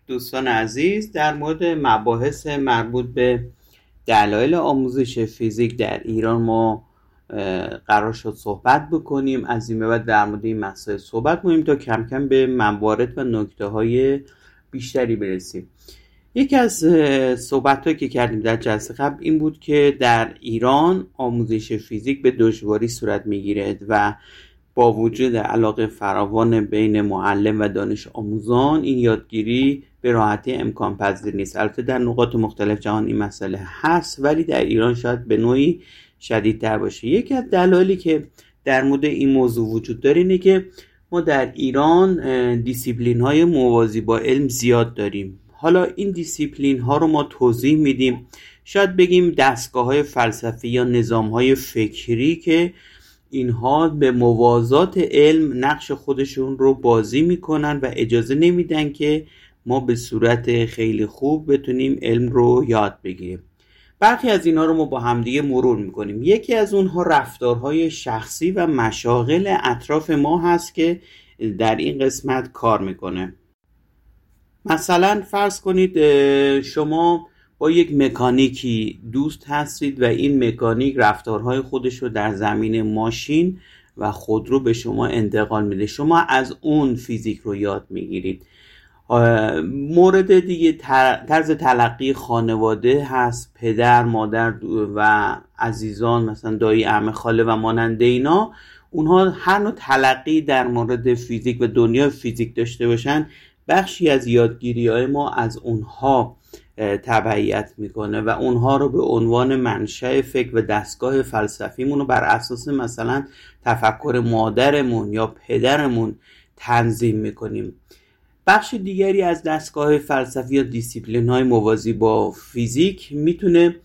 دوستان عزیز، در مورد مباحث مربوط به دلایل آموزش فیزیک در ایران ما قرار شد صحبت بکنیم. از این به بعد در مورد این مسائل صحبت کنیم تا کم کم به موارد و نکته‌های بیشتری برسیم. یکی از صحبت‌هایی که کردیم در جلسه قبل این بود که در ایران آموزش فیزیک به دشواری صورت می‌گیرد و با وجود علاقه فراوان بین معلم و دانش آموزان این یادگیری به راحتی امکان پذیر نیست. البته در نقاط مختلف جهان این مسئله هست، ولی در ایران شاید به نوعی شدیدتر باشه. یکی از دلایلی که در مورد این موضوع وجود داره اینه که ما در ایران دیسیپلین های موازی با علم زیاد داریم. حالا این دیسیپلین ها رو ما توضیح میدیم، شاید بگیم دستگاه های فلسفی یا نظام های فکری که اینها به موازات علم نقش خودشون رو بازی میکنن و اجازه نمیدن که ما به صورت خیلی خوب بتونیم علم رو یاد بگیریم. برخی از اینها رو ما با همدیگه مرور میکنیم. یکی از اونها رفتارهای شخصی و مشاغل اطراف ما هست که در این قسمت کار میکنه. مثلا فرض کنید شما با یک مکانیکی دوست هستید و این مکانیک رفتارهای خودش رو در زمین ماشین و خودرو به شما انتقال میده. شما از اون فیزیک رو یاد میگیرید. مورد دیگه طرز تلقی خانواده هست. پدر، مادر و عزیزان، مثلا دایی، عمه، خاله و مانند اینا، اونها هر نوع تلقی در مورد فیزیک و دنیای فیزیک داشته باشن، بخشی از یادگیری‌های ما از اونها تبعیت میکنه و اونها رو به عنوان منشأ فکر و دستگاه فلسفیمون رو بر اساس مثلا تفکر مادرمون یا پدرمون تنظیم میکنیم. بخش دیگری از دستگاه فلسفی یا دیسیپلین های موازی با فیزیک میتونه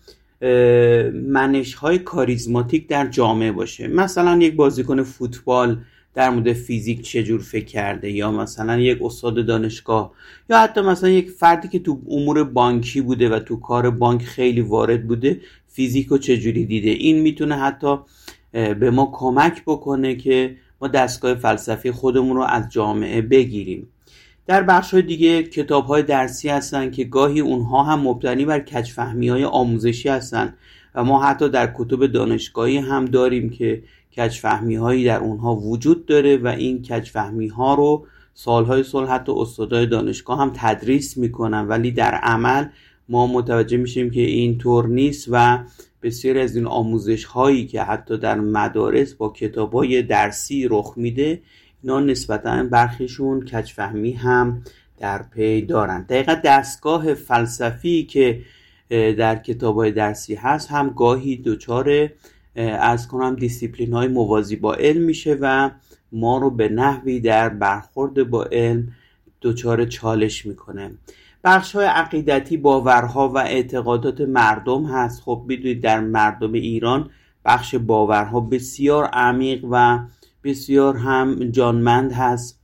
منش های کاریزماتیک در جامعه باشه. مثلا یک بازیکن فوتبال در مورد فیزیک چجور فکر کرده، یا مثلا یک استاد دانشگاه، یا حتی مثلا یک فردی که تو امور بانکی بوده و تو کار بانک خیلی وارد بوده فیزیکو چجوری دیده. این میتونه حتی به ما کمک بکنه که ما دستگاه فلسفی خودمون رو از جامعه بگیریم. در بخش‌های دیگه کتاب‌های درسی هستن که گاهی اونها هم مبتنی بر کج‌فهمی‌های آموزشی هستن و ما حتی در کتب دانشگاهی هم داریم که کج‌فهمی‌هایی در اونها وجود داره و این کج‌فهمی‌ها رو سال‌های سال حتی استادای دانشگاه هم تدریس میکنن، ولی در عمل ما متوجه میشیم که این طور نیست و بسیاری از این آموزش‌هایی که حتی در مدارس با کتاب‌های درسی رخ میده، اینا نسبتاً برخیشون کج‌فهمی هم در پی دارن. دقیقاً دستگاه فلسفی که در کتاب‌های درسی هست هم گاهی دچار دیسیپلین های موازی با علم میشه و ما رو به نحوی در برخورد با علم دچار چالش میکنه. بخش های عقیدتی، باورها و اعتقادات مردم هست. خب بدونید در مردم ایران بخش باورها بسیار عمیق و بسیار هم جانمند هست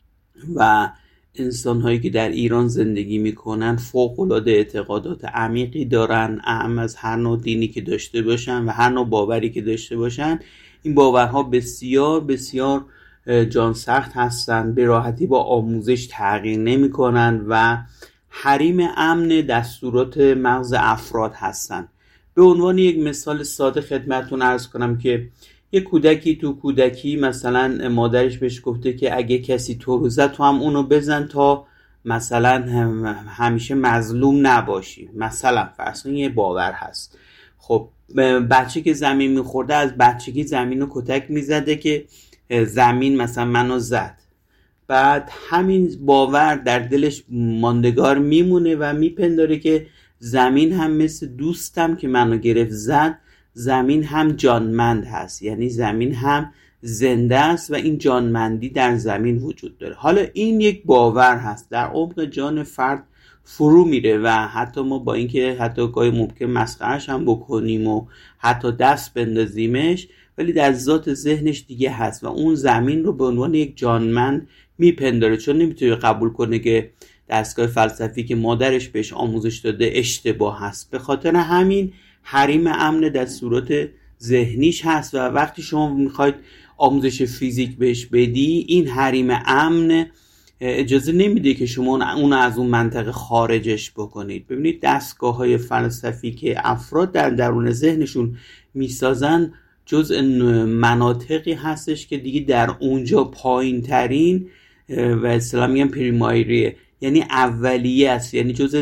و انسان هایی که در ایران زندگی میکنن فوق العاده اعتقادات عمیقی دارن، اعم از هر نوع دینی که داشته باشن و هر نوع باوری که داشته باشن. این باورها بسیار بسیار جان سخت هستن، به راحتی با آموزش تغییر نمی کنن و حریم امن دستورات مغز افراد هستن. به عنوان یک مثال ساده خدمتتون عرض کنم که یک کودکی تو کودکی مثلا مادرش بهش گفته که اگه کسی تو رو زد تو هم اونو بزن تا مثلا همیشه مظلوم نباشی. مثلا فرض یه باور هست. خب بچه که زمین میخورده از بچگی زمین رو کتک میزده که زمین مثلا منو زد. بعد همین باور در دلش ماندگار میمونه و میپنداره که زمین هم مثل دوستم که منو گرفت زد، زمین هم جانمند هست، یعنی زمین هم زنده است و این جانمندی در زمین وجود داره. حالا این یک باور هست، در عمق جان فرد فرو میره و حتی ما با اینکه حتی گاهی ممکن مسخره‌اش هم بکنیم و حتی دست بندازیمش، ولی در ذات ذهنش دیگه هست و اون زمین رو به عنوان یک جانمند میپنداره، چون نمیتونه قبول کنه که دستگاه فلسفی که مادرش بهش آموزش داده اشتباه هست. به خاطر همین حریم امن دستورات ذهنیش هست و وقتی شما میخواید آموزش فیزیک بهش بدی، این حریم امن اجازه نمیده که شما اون از اون منطقه خارجش بکنید. ببینید دستگاه‌های فلسفی که افراد در درون ذهنشون میسازن جزء مناطقی هستش که دیگه در اونجا پایین ترین و اصطلاحاً میگن پریمایریه، یعنی اولیه است، یعنی جزء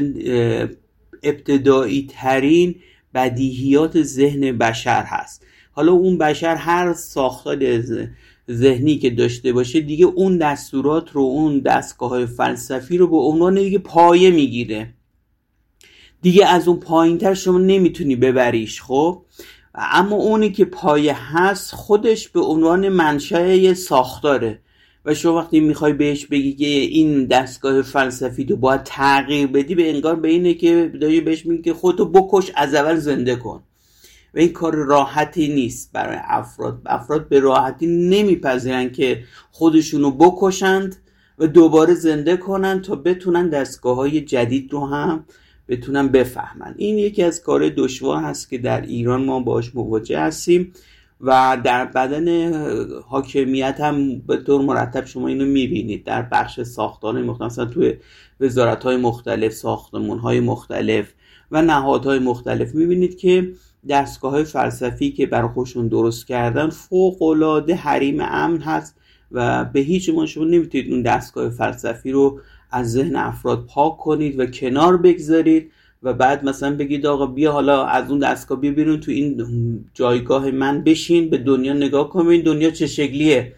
ابتدایی ترین بدیهیات ذهن بشر هست. حالا اون بشر هر ساختار ذهنی که داشته باشه دیگه اون دستورات رو، اون دستگاه‌های فلسفی رو به عنوان دیگه پایه میگیره، دیگه از اون پایین‌تر شما نمیتونی ببریش. خب اما اونی که پایه هست خودش به عنوان منشأ یه ساختاره و شما وقتی میخوای بهش بگی که این دستگاه فلسفی رو باید تغییر بدی، به انگار به اینه که داری بهش میگی که خودتو بکش، از اول زنده کن. و این کار راحتی نیست برای افراد به راحتی نمیپذیرن که خودشونو بکشند و دوباره زنده کنن تا بتونن دستگاه‌های جدید رو هم بتونن بفهمن. این یکی از کار دشوار هست که در ایران ما باش مواجه هستیم و در بدن حاکمیت هم به طور مرتب شما اینو میبینید در بخش ساختارهای مختلف، مثلا توی وزارت‌های مختلف، ساختمان‌های مختلف و نهادهای مختلف میبینید که دستگاه‌های فلسفی که برای خودشون درست کردن فوق‌العاده حریم امن هست و به هیچ عنوان شما نمیتونید اون دستگاه فلسفی رو از ذهن افراد پاک کنید و کنار بگذارید و بعد مثلا بگید آقا بیا حالا از اون دستگاه بیا بیرون تو این جایگاه من بشین، به دنیا نگاه کن، این دنیا چه شکلیه.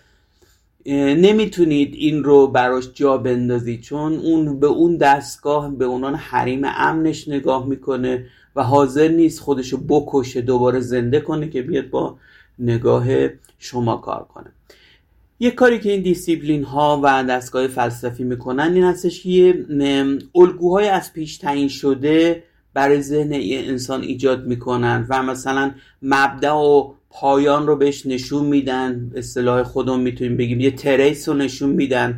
نمیتونید این رو براش جا بندازید چون اون به اون دستگاه به عنوان حریم امنش نگاه میکنه و حاضر نیست خودشو بکشه دوباره زنده کنه که بیاد با نگاه شما کار کنه. یک کاری که این دیسیپلین ها و دستگاه فلسفی میکنن این هستش که یه الگوهای از پیش تعیین شده برای ذهن یه انسان ایجاد میکنن و مثلا مبدأ و پایان رو بهش نشون میدن، اصطلاح خودمون میتونیم بگیم یه تریس رو نشون میدن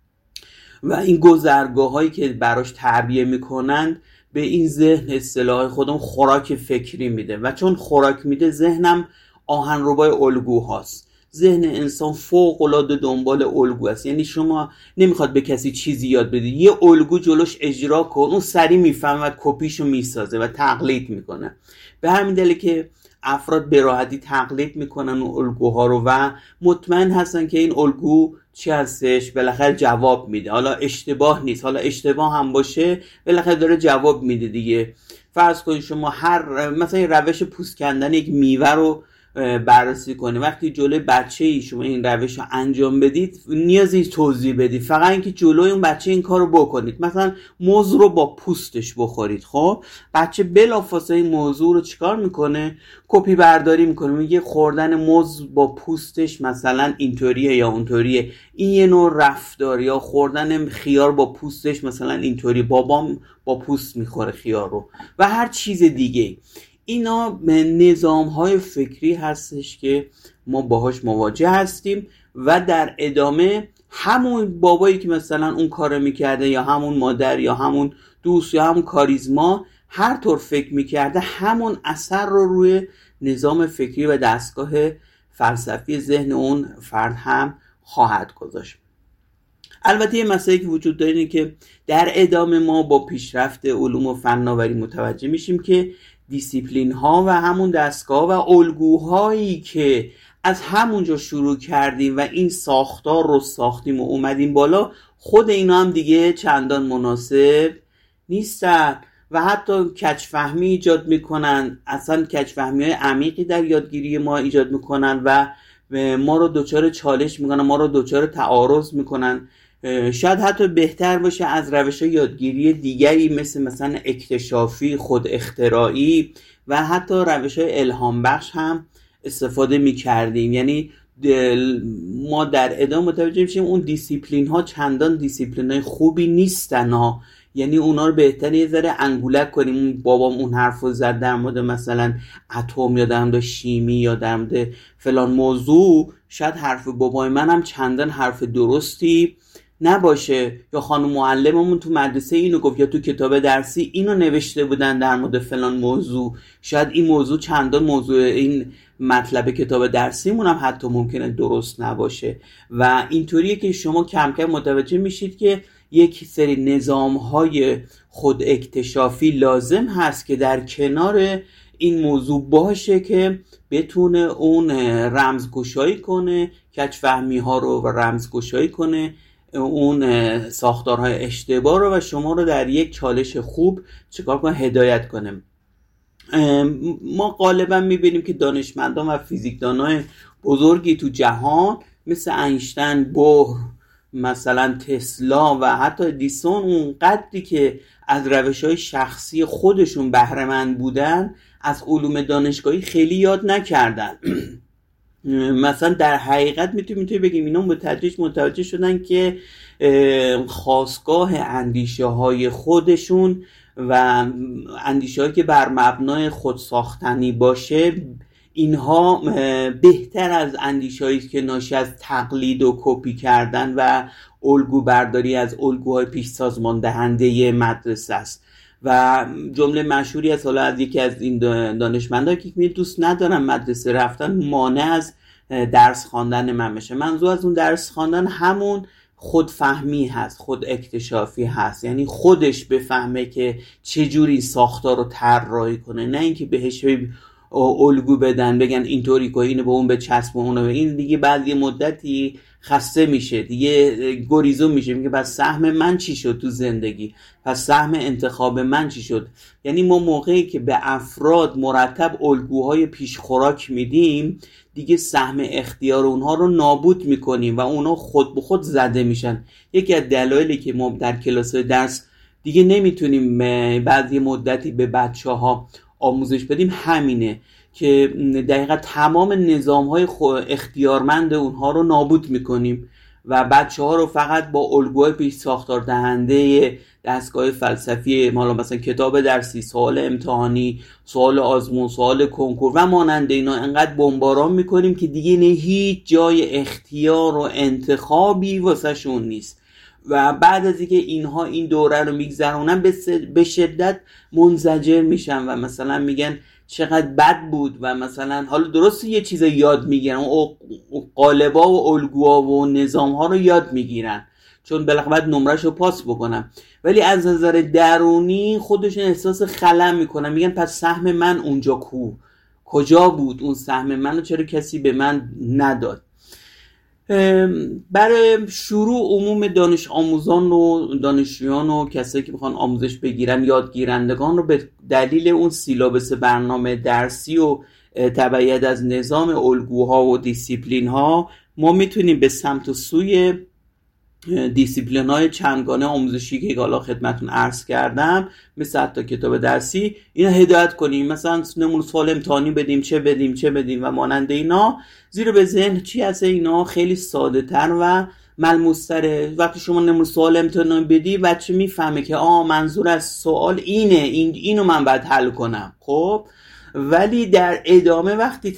و این گذرگاه هایی که براش تعبیه میکنن به این ذهن اصطلاح خودمون خوراک فکری میده و چون خوراک میده ذهنم آهنربای الگوهاست. ذهن انسان فوق العاده دنبال الگو است، یعنی شما نمیخواد به کسی چیزی یاد بدی، یه الگو جلوش اجرا کن، اون سریع میفهمه و کپیشو میسازه و تقلید میکنه. به همین دلیل که افراد به راحتی تقلید میکنن اون الگوها رو و مطمئن هستن که این الگو چی هستش، بالاخره جواب میده. حالا اشتباه نیست، حالا اشتباه هم باشه بالاخره داره جواب میده دیگه. فرض کنید شما هر مثلا روش پوست کندن یک میوه رو بررسی کنید، وقتی جلوی بچه‌ای شما این روش رو انجام بدید نیازی توضیح بدید، فقط اینکه جلوی اون بچه این کارو بکنید. مثلا موز رو با پوستش بخورید، خب بچه بلافاصله این موضوع رو چیکار میکنه؟ کپی برداری میکنه، میگه خوردن موز با پوستش مثلا اینطوریه یا اونطوریه، این یه نوع رفتار. یا خوردن خیار با پوستش مثلا اینطوری، بابام با پوست میخوره خیار رو و هر چیز دیگه. اینا نظام‌های فکری هستش که ما باهاش مواجه هستیم و در ادامه همون بابایی که مثلا اون کارو میکرده یا همون مادر یا همون دوست یا همون کاریزما هر طور فکر میکرده همون اثر رو روی نظام فکری و دستگاه فلسفی ذهن اون فرد هم خواهد گذاشت. البته یه مسئله که وجود داره اینه که در ادامه ما با پیشرفت علوم و فناوری متوجه میشیم که دیسیپلین ها و همون دستگاه و الگوهایی که از همونجا شروع کردیم و این ساختار رو ساختیم و اومدیم بالا، خود اینا هم دیگه چندان مناسب نیستن و حتی کج‌فهمی ایجاد میکنن، اصلا کج‌فهمی های عمیقی در یادگیری ما ایجاد میکنن و ما رو دچار چالش میکنن، ما رو دچار تعارض میکنن. شاید حتی بهتر باشه از روش‌های یادگیری دیگری مثلا اکتشافی، خود اختراعی و حتی روش‌های الهام بخش هم استفاده می‌کردیم. یعنی ما در ادامه متوجه میشیم اون دیسیپلین ها چندان دیسیپلین های خوبی نیستن ها، یعنی اونا رو بهتره یه ذره انگولک کنیم. بابام اون حرف رو زد در مورد مثلا اتم یا در مورد شیمی یا در مورد فلان موضوع، شاید حرف بابای من هم چندان حرف درستی نباشه، یا خانم معلممون تو مدرسه اینو گفت، یا تو کتاب درسی اینو نوشته بودن در مورد فلان موضوع، شاید این موضوع چندان موضوع این مطلب کتاب درسیمون هم حتی ممکنه درست نباشه. و اینطوریه که شما کم کم متوجه میشید که یک سری نظام‌های خود اکتشافی لازم هست که در کنار این موضوع باشه که بتونه اون رمزگشایی کنه، کج‌فهمی ها رو و رمزگشایی کنه، اون ساختارهای اشتباه رو، و شما رو در یک چالش خوب چیکار کنه؟ هدایت کنه. ما غالبا میبینیم که دانشمندان و فیزیکدانای بزرگی تو جهان مثل اینشتین، بور، مثلا تسلا و حتی ادیسون، اون قدری که از روش‌های شخصی خودشون بهره مند بودن از علوم دانشگاهی خیلی یاد نکردن. مثلا در حقیقت میتونیم بگیم اینا به تدریج متوجه شدن که خاستگاه اندیشه های خودشون و اندیشه هایی که بر مبنای خودساختنی باشه، اینها بهتر از اندیشه هایی که ناشی از تقلید و کپی کردن و الگو برداری از الگوهای پیش سازمان دهنده مدرسه است. و جمله مشهوری از یکی از این دانشمندان که می دوست ندارم مدرسه رفتن مانع از درس خواندن من بشه. منظور از اون درس خواندن همون خودفهمی هست، خود اکتشافی هست، یعنی خودش بفهمه که چجوری ساختار رو طراحی کنه، نه اینکه بهش الگو بدن بگن اینطوری که اینو به اون بچسب و اونو به این. دیگه بعد یه مدتی خسته میشه، دیگه گریزو میشه، میگه پس سهم من چی شد تو زندگی، پس سهم انتخاب من چی شد. یعنی ما موقعی که به افراد مرتب الگوهای پیش خوراک میدیم، دیگه سهم اختیار اونها رو نابود میکنیم و اونها خود به خود زده میشن. یکی از دلایلی که ما در کلاس درس دیگه نمیتونیم بعد یه مدتی به بچه‌ها آموزش بدیم همینه که دقیقا تمام نظام‌های اختیارمند اونها رو نابود میکنیم و بچه‌ها رو فقط با الگوهای پیش ساختار دهنده دستگاه فلسفی، مثلا کتاب درسی، سوال امتحانی، سوال آزمون، سوال کنکور و مانند اینا انقدر بمباران میکنیم که دیگه هیچ جای اختیار و انتخابی واسه شون نیست. و بعد از اینکه اینها این دوره رو میگذرونن به شدت منزجر میشن و مثلا میگن چقدر بد بود و مثلا حالا درسته یه چیز یاد میگیرن، قالبا و الگوها و نظامها رو یاد میگیرن چون بالاخره نمرش رو پاس بکنم، ولی از نظر درونی خودشون احساس خلأ میکنن، میگن پس سهم من اونجا کجا بود؟ اون سهم منو چرا کسی به من نداد؟ برای شروع عموم دانش آموزان و دانشجویان و کسایی که میخوان آموزش بگیرن، یادگیرندگان رو به دلیل اون سیلابس برنامه درسی و تبعیت از نظام الگوها و دیسیپلین ها، ما میتونیم به سمت و سوی دیسیپلین های چندگانه آموزشی که حالا خدمتون عرض کردم مثل حتی کتاب درسی اینا هدایت کنیم. مثلا نمونه سوال امتحانی بدیم، چه بدیم و مانند اینا، زیرا به ذهن چی هست اینا خیلی ساده تر و ملموس تره. وقتی شما نمونه سوال امتحانی بدی بچه میفهمه که منظور از سوال اینو من باید حل کنم. خب ولی در ادامه وقتی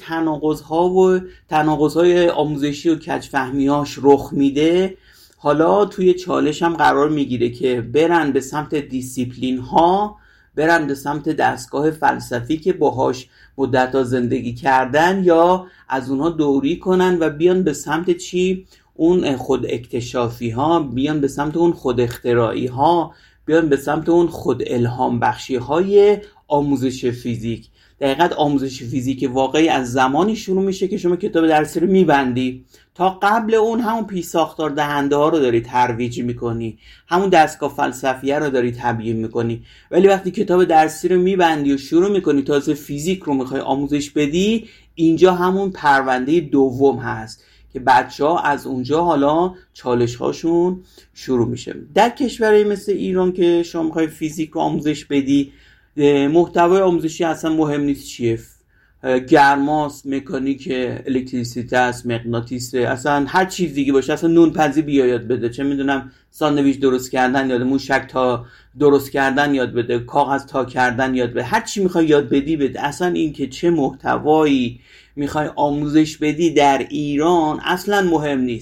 تناقض‌های آموزشی و کج‌فهمی‌هاش رخ میده، حالا توی چالش هم قرار میگیره که برن به سمت دیسیپلین ها، برن به سمت دستگاه فلسفی که باهاش مدت‌ها زندگی کردن، یا از اونها دوری کنن و بیان به سمت چی؟ اون خود اکتشافی ها، بیان به سمت اون خود اختراعی ها، بیان به سمت اون خود الهام بخشی های آموزش فیزیک. دقیقاً آموزش فیزیک واقعی از زمانی شروع میشه که شما کتاب درسی رو میبندی، تا قبل اون همون پیش ساختار دهنده ها رو داری ترویج میکنی، همون دستگاه فلسفیه رو داری تبیین میکنی. ولی وقتی کتاب درسی رو میبندی و شروع میکنی تازه فیزیک رو میخوای آموزش بدی، اینجا همون پرونده دوم هست که بچه‌ها از اونجا حالا چالش هاشون شروع میشه. در کشورهای مثل ایران که شما میخوای فیزیک رو آموزش بدی، محتوای آموزشی اصلا مهم نیست چیه، گرماست، مکانیک، الکتریسیته است، مغناطیسه، اصلا هر چیز دیگه باشه، اصلا نونپزی بیا یاد بده، چه میدونم ساندویچ درست کردن یاد بده، موشک تا درست کردن یاد بده، کاغذ تا کردن یاد بده، هر چی میخوای یاد بدی بده. اصلا این که چه محتوایی میخوای آموزش بدی در ایران اصلا مهم نیست.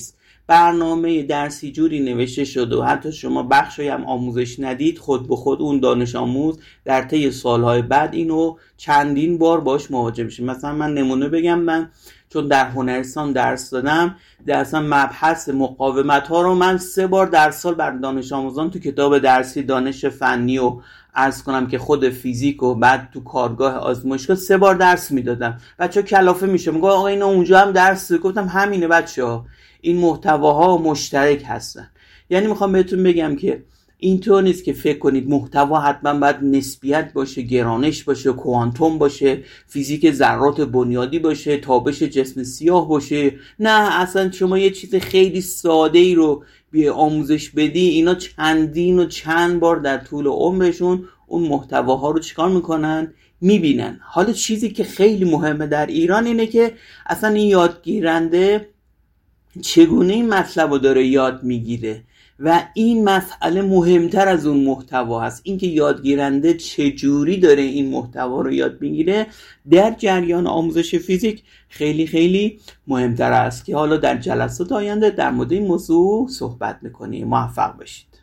برنامه درسی جوری نوشته شده و حتی شما بخشی هم آموزش ندید، خود به خود اون دانش آموز در طی سالهای بعد اینو چندین بار باش مواجه میشه. مثلا من نمونه بگم، من چون در هنرستان درس دادم، در اصلا مبحث مقاومت ها رو من 3 بار در سال بر دانش آموزان تو کتاب درسی دانش فنی و عرض کنم که خود فیزیک و بعد تو کارگاه آزمایشگاه 3 بار درس میدادم. بچه‌ها کلافه میشه، میگه آقا اینا اونجا هم درس. گفتم همینه بچه‌ها، این محتواها مشترک هستن. یعنی میخوام بهتون بگم که اینطور نیست که فکر کنید محتوا حتما باید نسبیت باشه، گرانش باشه، کوانتوم باشه، فیزیک ذرات بنیادی باشه، تابش جسم سیاه باشه. نه، اصلا شما یه چیز خیلی ساده ای رو به آموزش بدی، اینا چندین و چند بار در طول عمرشون اون محتواها رو چیکار میکنن؟ میبینن. حالا چیزی که خیلی مهمه در ایران اینه که اصلا این یادگیرنده چگونه این مطلب رو داره یاد میگیره و این مسئله مهمتر از اون محتوا هست. اینکه یادگیرنده چجوری داره این محتوا رو یاد میگیره در جریان آموزش فیزیک خیلی خیلی مهمتر است که حالا در جلسات آینده در مورد این موضوع صحبت میکنیم. موفق باشید.